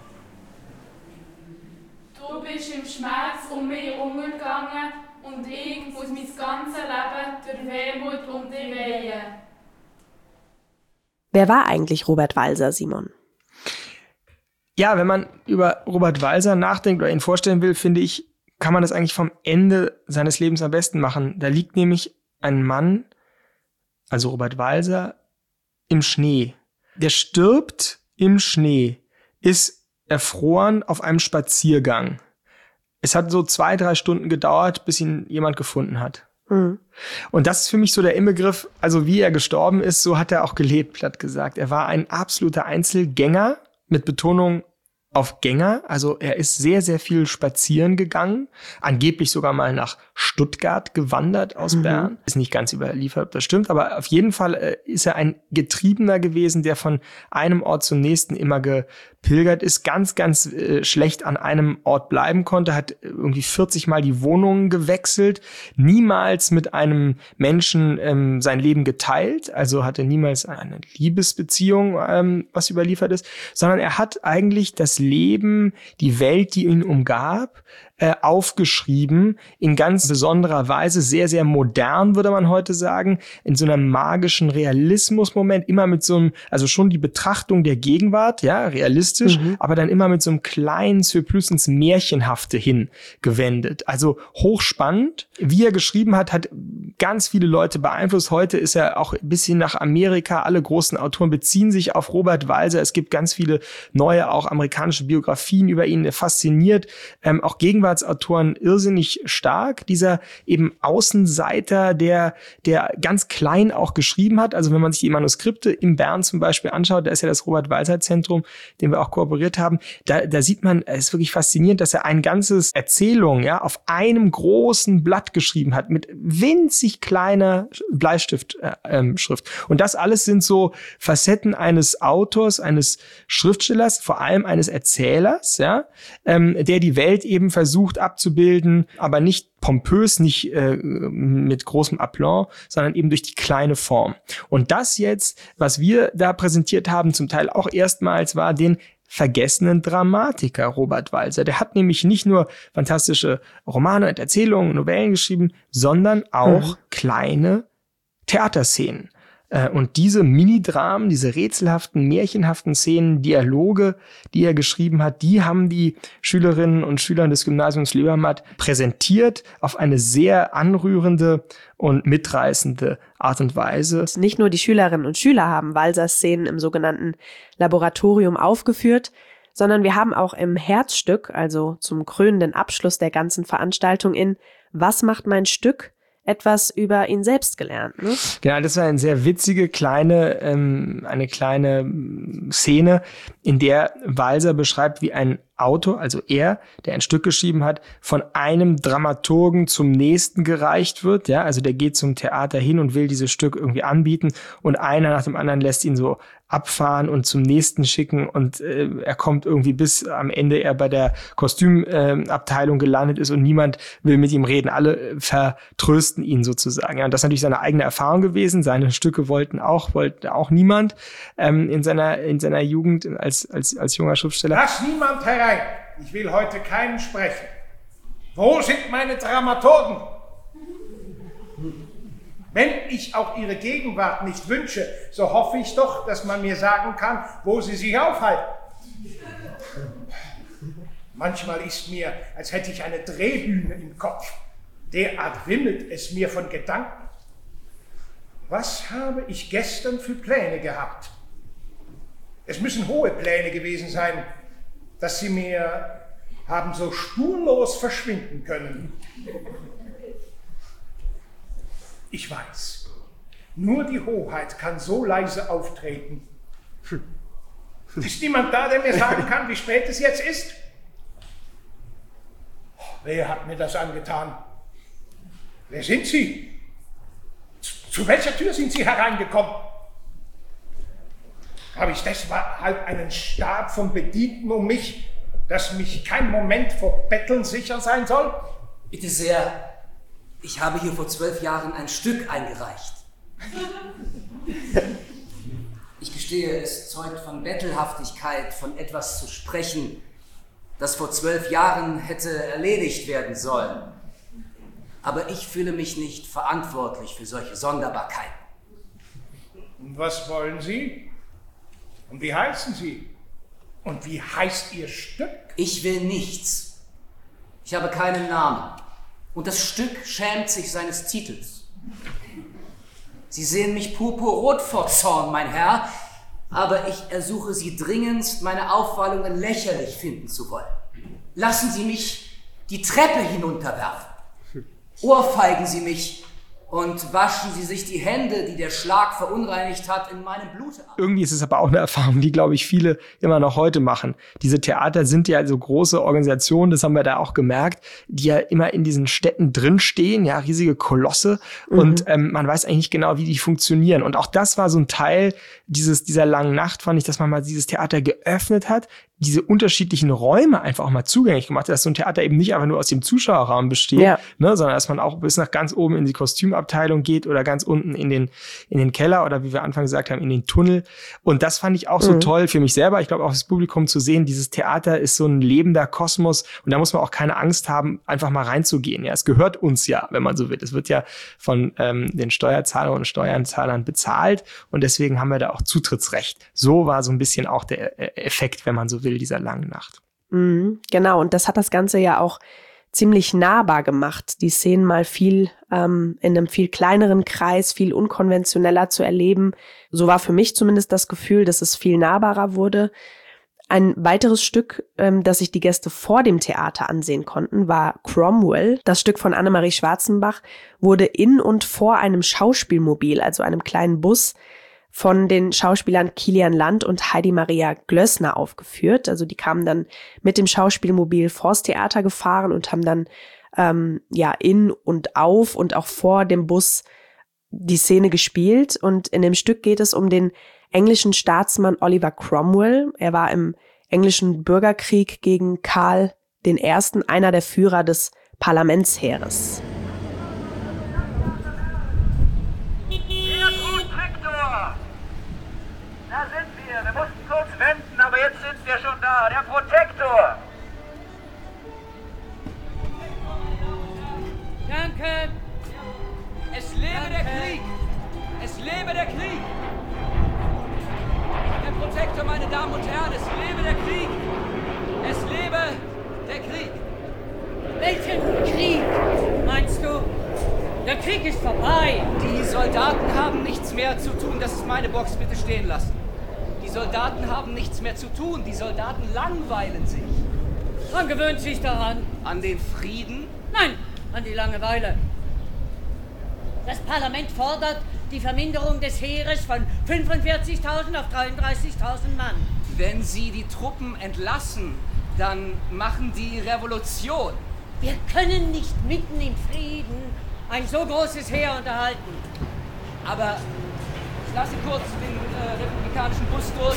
Du bist im Schmerz um mich umgegangen und ich muss mein ganzes Leben durch Wehmut um dich weihen. Wer war eigentlich Robert Walser, Simon? Ja, wenn man über Robert Walser nachdenkt oder ihn vorstellen will, finde ich, kann man das eigentlich vom Ende seines Lebens am besten machen. Da liegt nämlich ein Mann, also Robert Walser, im Schnee. Der stirbt im Schnee, ist erfroren auf einem Spaziergang. Es hat so zwei, drei Stunden gedauert, bis ihn jemand gefunden hat. Mhm. Und das ist für mich so der Inbegriff, also wie er gestorben ist, so hat er auch gelebt, platt gesagt. Er war ein absoluter Einzelgänger, mit Betonung auf Gänger. Also er ist sehr, sehr viel spazieren gegangen, angeblich sogar mal nach Stuttgart gewandert aus mhm. Bern. Ist nicht ganz überliefert, das stimmt, aber auf jeden Fall äh, ist er ein Getriebener gewesen, der von einem Ort zum nächsten immer gepilgert ist, ganz, ganz äh, schlecht an einem Ort bleiben konnte, hat irgendwie vierzig Mal die Wohnungen gewechselt, niemals mit einem Menschen ähm, sein Leben geteilt, also hatte niemals eine Liebesbeziehung, ähm, was überliefert ist, sondern er hat eigentlich das Leben, die Welt, die ihn umgab, äh, aufgeschrieben, in ganz besonderer Weise, sehr, sehr modern, würde man heute sagen, in so einem magischen Realismus-Moment, immer mit so einem, also schon die Betrachtung der Gegenwart, ja, realistisch, mhm. aber dann immer mit so einem kleinen Surplus ins Märchenhafte hingewendet. Also hochspannend. Wie er geschrieben hat, hat ganz viele Leute beeinflusst. Heute ist er auch ein bisschen nach Amerika. Alle großen Autoren beziehen sich auf Robert Walser. Es gibt ganz viele neue, auch amerikanische Biografien über ihn. Er fasziniert ähm, auch Gegenwartsautoren irrsinnig stark. Dieser eben Außenseiter, der der ganz klein auch geschrieben hat. Also wenn man sich die Manuskripte in Bern zum Beispiel anschaut, da ist ja das Robert-Walser-Zentrum, dem wir auch kooperiert haben, da, da sieht man, es ist wirklich faszinierend, dass er ein ganzes Erzählung ja auf einem großen Blatt geschrieben hat, mit winzig kleiner Bleistiftschrift. Äh, Und das alles sind so Facetten eines Autors, eines Schriftstellers, vor allem eines Erzählers, ja, ähm, der die Welt eben versucht abzubilden, aber nicht pompös, nicht äh, mit großem Aplomb, sondern eben durch die kleine Form. Und das jetzt, was wir da präsentiert haben, zum Teil auch erstmals, war den vergessenen Dramatiker Robert Walser. Der hat nämlich nicht nur fantastische Romane und Erzählungen, Novellen geschrieben, sondern auch mhm. kleine Theaterszenen. Und diese Minidramen, diese rätselhaften, märchenhaften Szenen, Dialoge, die er geschrieben hat, die haben die Schülerinnen und Schüler des Gymnasiums Lebermatt präsentiert auf eine sehr anrührende und mitreißende Art und Weise. Nicht nur die Schülerinnen und Schüler haben Walsers Szenen im sogenannten Laboratorium aufgeführt, sondern wir haben auch im Herzstück, also zum krönenden Abschluss der ganzen Veranstaltung in Was macht mein Stück? Etwas über ihn selbst gelernt. Ne? Genau, das war eine sehr witzige kleine, ähm, eine kleine Szene, in der Walser beschreibt, wie ein Autor, also er, der ein Stück geschrieben hat, von einem Dramaturgen zum nächsten gereicht wird. Ja, also der geht zum Theater hin und will dieses Stück irgendwie anbieten und einer nach dem anderen lässt ihn so abfahren und zum nächsten schicken und äh, er kommt irgendwie bis am Ende er bei der Kostümabteilung äh, gelandet ist und niemand will mit ihm reden. Alle äh, vertrösten ihn sozusagen. Ja, und das ist natürlich seine eigene Erfahrung gewesen. Seine Stücke wollten auch, wollte auch niemand ähm, in seiner in seiner Jugend als als als junger Schriftsteller. Lass niemand herein. Ich will heute keinen sprechen. Wo sind meine Dramaturgen? Wenn ich auch ihre Gegenwart nicht wünsche, so hoffe ich doch, dass man mir sagen kann, wo sie sich aufhalten. Manchmal ist mir, als hätte ich eine Drehbühne im Kopf. Derart wimmelt es mir von Gedanken. Was habe ich gestern für Pläne gehabt? Es müssen hohe Pläne gewesen sein, dass sie mir haben so spurlos verschwinden können. Ich weiß, nur die Hoheit kann so leise auftreten. Ist niemand da, der mir sagen kann, wie spät es jetzt ist? Wer hat mir das angetan? Wer sind Sie? Zu, zu welcher Tür sind Sie hereingekommen? Habe ich deshalb einen Stab von Bedienten um mich, dass mich kein Moment vor Betteln sicher sein soll? Bitte sehr, ich habe hier vor zwölf Jahren ein Stück eingereicht. Ich gestehe, es zeugt von Bettelhaftigkeit, von etwas zu sprechen, das vor zwölf Jahren hätte erledigt werden sollen. Aber ich fühle mich nicht verantwortlich für solche Sonderbarkeiten. Und was wollen Sie? Und wie heißen Sie? Und wie heißt Ihr Stück? Ich will nichts. Ich habe keinen Namen. Und das Stück schämt sich seines Titels. Sie sehen mich purpurrot vor Zorn, mein Herr, aber ich ersuche Sie dringendst, meine Aufwallungen lächerlich finden zu wollen. Lassen Sie mich die Treppe hinunterwerfen. Ohrfeigen Sie mich und waschen Sie sich die Hände, die der Schlag verunreinigt hat, in meinem Blute ab. Irgendwie ist es aber auch eine Erfahrung, die, glaube ich, viele immer noch heute machen. Diese Theater sind ja so große Organisationen, das haben wir da auch gemerkt, die ja immer in diesen Städten drinstehen, ja, riesige Kolosse. Mhm. Und ähm, man weiß eigentlich nicht genau, wie die funktionieren. Und auch das war so ein Teil dieses dieser langen Nacht, fand ich, dass man mal dieses Theater geöffnet hat, diese unterschiedlichen Räume einfach auch mal zugänglich gemacht hat, dass so ein Theater eben nicht einfach nur aus dem Zuschauerraum besteht, ja. ne, sondern dass man auch bis nach ganz oben in die Kostümabteilung geht oder ganz unten in den in den Keller oder wie wir Anfang gesagt haben, in den Tunnel. Und das fand ich auch so mhm. toll für mich selber. Ich glaube auch das Publikum zu sehen, dieses Theater ist so ein lebender Kosmos und da muss man auch keine Angst haben, einfach mal reinzugehen. Ja, es gehört uns ja, wenn man so will. Es wird ja von ähm, den Steuerzahlern und Steuerzahlern bezahlt und deswegen haben wir da auch Zutrittsrecht. So war so ein bisschen auch der Effekt, wenn man so will, dieser langen Nacht. Mhm, genau, und das hat das Ganze ja auch ziemlich nahbar gemacht, die Szenen mal viel ähm, in einem viel kleineren Kreis, viel unkonventioneller zu erleben. So war für mich zumindest das Gefühl, dass es viel nahbarer wurde. Ein weiteres Stück, ähm, das sich die Gäste vor dem Theater ansehen konnten, war Cromwell. Das Stück von Annemarie Schwarzenbach wurde in und vor einem Schauspielmobil, also einem kleinen Bus, von den Schauspielern Kilian Land und Heidi Maria Glössner aufgeführt. Also die kamen dann mit dem Schauspielmobil vors Theater gefahren und haben dann ähm, ja in und auf und auch vor dem Bus die Szene gespielt. Und in dem Stück geht es um den englischen Staatsmann Oliver Cromwell. Er war im englischen Bürgerkrieg gegen Karl der Erste., einer der Führer des Parlamentsheeres. Da sind wir. Wir mussten kurz wenden, aber jetzt sind wir schon da. Der Protektor. Danke. Es lebe Danke. der Krieg. Es lebe der Krieg. Der Protektor, meine Damen und Herren, es lebe der Krieg. Es lebe der Krieg. Welchen Krieg, meinst du? Der Krieg ist vorbei. Die Soldaten haben nichts mehr zu tun. Das ist meine Box, bitte stehen lassen. Die Soldaten haben nichts mehr zu tun. Die Soldaten langweilen sich. Man gewöhnt sich daran. An den Frieden? Nein, an die Langeweile. Das Parlament fordert die Verminderung des Heeres von fünfundvierzigtausend auf dreiunddreißigtausend Mann. Wenn Sie die Truppen entlassen, dann machen die Revolution. Wir können nicht mitten im Frieden ein so großes Heer unterhalten. Aber ich lasse kurz den äh, republikanischen Bus durch.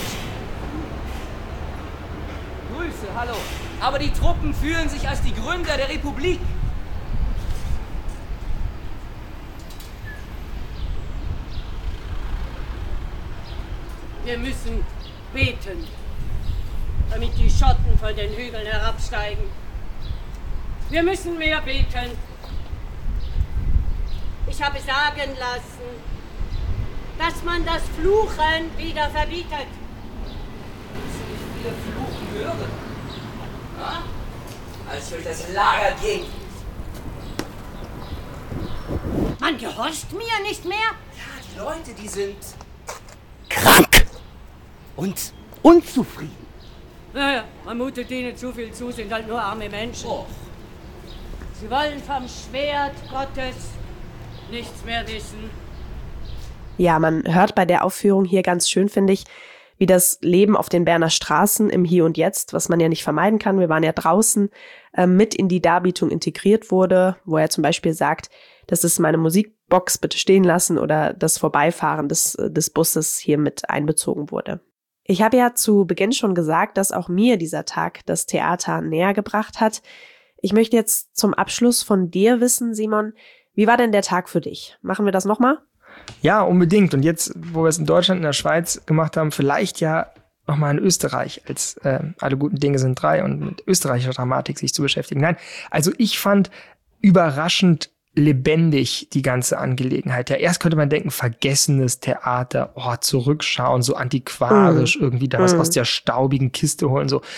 Grüße, hallo. Aber die Truppen fühlen sich als die Gründer der Republik. Wir müssen beten, damit die Schotten von den Hügeln herabsteigen. Wir müssen mehr beten. Ich habe sagen lassen, dass man das Fluchen wieder verbietet. Willst du nicht wieder fluchen hören? Ha? Als durch das Lager ging. Man gehorcht mir nicht mehr? Ja, die Leute, die sind krank und unzufrieden. Naja, man mutet ihnen zu viel zu, sind halt nur arme Menschen. Oh. Sie wollen vom Schwert Gottes nichts mehr wissen. Ja, man hört bei der Aufführung hier ganz schön, finde ich, wie das Leben auf den Berner Straßen im Hier und Jetzt, was man ja nicht vermeiden kann, wir waren ja draußen, äh, mit in die Darbietung integriert wurde, wo er zum Beispiel sagt, das ist meine Musikbox, bitte stehen lassen, oder das Vorbeifahren des, des Busses hier mit einbezogen wurde. Ich habe ja zu Beginn schon gesagt, dass auch mir dieser Tag das Theater näher gebracht hat. Ich möchte jetzt zum Abschluss von dir wissen, Simon, wie war denn der Tag für dich? Machen wir das nochmal? Ja, unbedingt. Und jetzt, wo wir es in Deutschland, in der Schweiz gemacht haben, vielleicht ja nochmal in Österreich, als äh, alle guten Dinge sind drei und mit österreichischer Dramatik sich zu beschäftigen. Nein, also ich fand überraschend lebendig die ganze Angelegenheit. Ja, erst könnte man denken, vergessenes Theater, oh, zurückschauen, so antiquarisch, mm. irgendwie da was mm. aus der staubigen Kiste holen, so.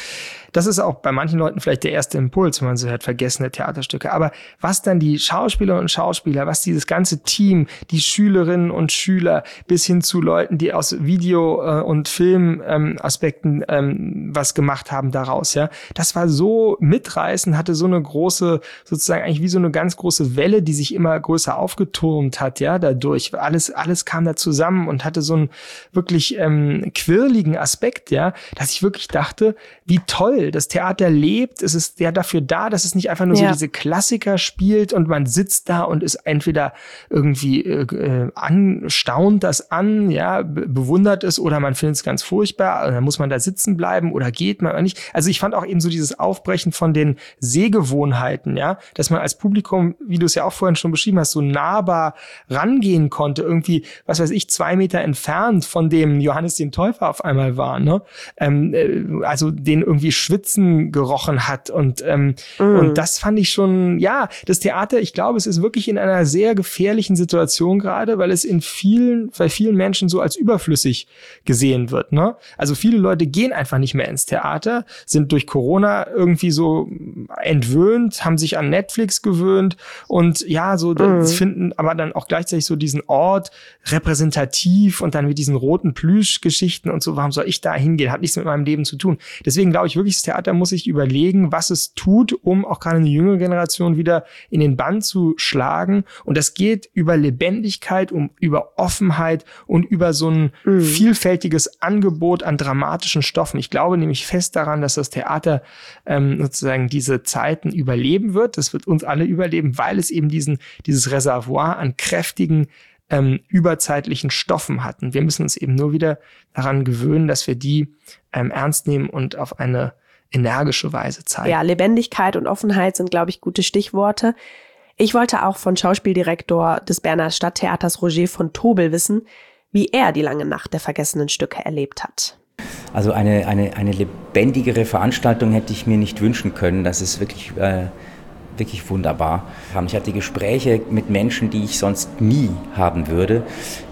das ist auch bei manchen Leuten vielleicht der erste Impuls, wenn man so hört, vergessene Theaterstücke. Aber was dann die Schauspielerinnen und Schauspieler, was dieses ganze Team, die Schülerinnen und Schüler bis hin zu Leuten, die aus Video- äh, und Filmaspekten ähm, was gemacht haben daraus, ja, das war so mitreißend, hatte so eine große, sozusagen eigentlich wie so eine ganz große Welle, die sich immer größer aufgeturmt hat, ja, dadurch. Alles, alles kam da zusammen und hatte so einen wirklich ähm, quirligen Aspekt, ja, dass ich wirklich dachte, wie toll, das Theater lebt, es ist ja dafür da, dass es nicht einfach nur ja. so diese Klassiker spielt und man sitzt da und ist entweder irgendwie äh, anstaunt das an, ja, be- bewundert es oder man findet es ganz furchtbar, dann muss man da sitzen bleiben oder geht man nicht. Also ich fand auch eben so dieses Aufbrechen von den Sehgewohnheiten, ja, dass man als Publikum, wie du es ja auch vorhin schon beschrieben hast, so nahbar rangehen konnte, irgendwie, was weiß ich, zwei Meter entfernt von dem Johannes den Täufer auf einmal war, ne? Ähm, äh, also den irgendwie Schwitzen gerochen hat und ähm, mm. und das fand ich schon, ja, das Theater, ich glaube, es ist wirklich in einer sehr gefährlichen Situation gerade, weil es in vielen, bei vielen Menschen so als überflüssig gesehen wird, ne? Also viele Leute gehen einfach nicht mehr ins Theater, sind durch Corona irgendwie so entwöhnt, haben sich an Netflix gewöhnt und ja, so mm. finden aber dann auch gleichzeitig so diesen Ort repräsentativ und dann mit diesen roten Plüschgeschichten und so, warum soll ich da hingehen? Hat nichts mit meinem Leben zu tun. Deswegen glaube ich wirklich, das Theater muss sich überlegen, was es tut, um auch gerade eine jüngere Generation wieder in den Bann zu schlagen. Und das geht über Lebendigkeit, um über Offenheit und über so ein mhm. vielfältiges Angebot an dramatischen Stoffen. Ich glaube nämlich fest daran, dass das Theater ähm, sozusagen diese Zeiten überleben wird. Das wird uns alle überleben, weil es eben diesen dieses Reservoir an kräftigen ähm, überzeitlichen Stoffen hatten. Wir müssen uns eben nur wieder daran gewöhnen, dass wir die ähm, ernst nehmen und auf eine energische Weise zeigen. Ja, Lebendigkeit und Offenheit sind, glaube ich, gute Stichworte. Ich wollte auch von Schauspieldirektor des Berner Stadttheaters Roger von Tobel wissen, wie er die lange Nacht der vergessenen Stücke erlebt hat. Also eine, eine, eine lebendigere Veranstaltung hätte ich mir nicht wünschen können. Das ist wirklich... Äh wirklich wunderbar. Ich hatte Gespräche mit Menschen, die ich sonst nie haben würde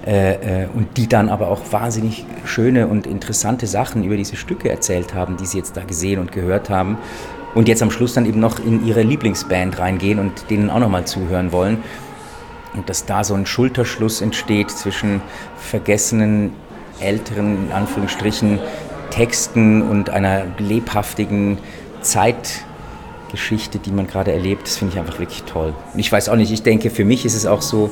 äh, äh, und die dann aber auch wahnsinnig schöne und interessante Sachen über diese Stücke erzählt haben, die sie jetzt da gesehen und gehört haben und jetzt am Schluss dann eben noch in ihre Lieblingsband reingehen und denen auch nochmal zuhören wollen und dass da so ein Schulterschluss entsteht zwischen vergessenen, älteren, in Anführungsstrichen, Texten und einer lebhaftigen Zeit Geschichte, die man gerade erlebt, das finde ich einfach wirklich toll. Und ich weiß auch nicht, ich denke, für mich ist es auch so,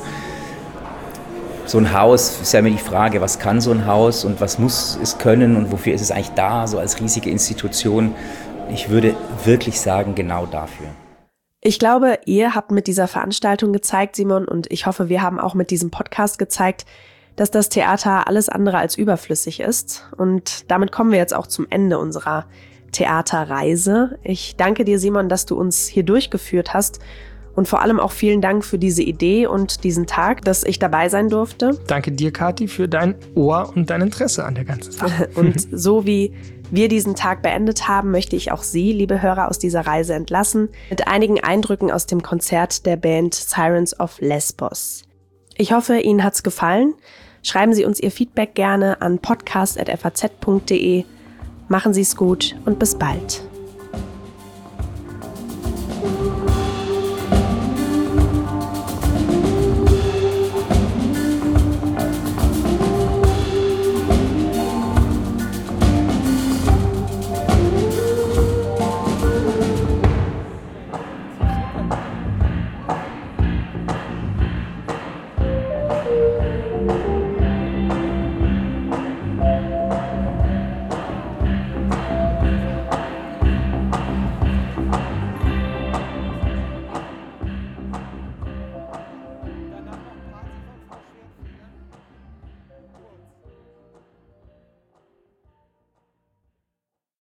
so ein Haus, ist ja immer die Frage, was kann so ein Haus und was muss es können und wofür ist es eigentlich da, so als riesige Institution. Ich würde wirklich sagen, genau dafür. Ich glaube, ihr habt mit dieser Veranstaltung gezeigt, Simon, und ich hoffe, wir haben auch mit diesem Podcast gezeigt, dass das Theater alles andere als überflüssig ist. Und damit kommen wir jetzt auch zum Ende unserer Theaterreise. Ich danke dir, Simon, dass du uns hier durchgeführt hast und vor allem auch vielen Dank für diese Idee und diesen Tag, dass ich dabei sein durfte. Danke dir, Kathi, für dein Ohr und dein Interesse an der ganzen Sache. Und so wie wir diesen Tag beendet haben, möchte ich auch Sie, liebe Hörer, aus dieser Reise entlassen mit einigen Eindrücken aus dem Konzert der Band Sirens of Lesbos. Ich hoffe, Ihnen hat's gefallen. Schreiben Sie uns Ihr Feedback gerne an podcast at f a z punkt d e. Machen Sie es gut und bis bald.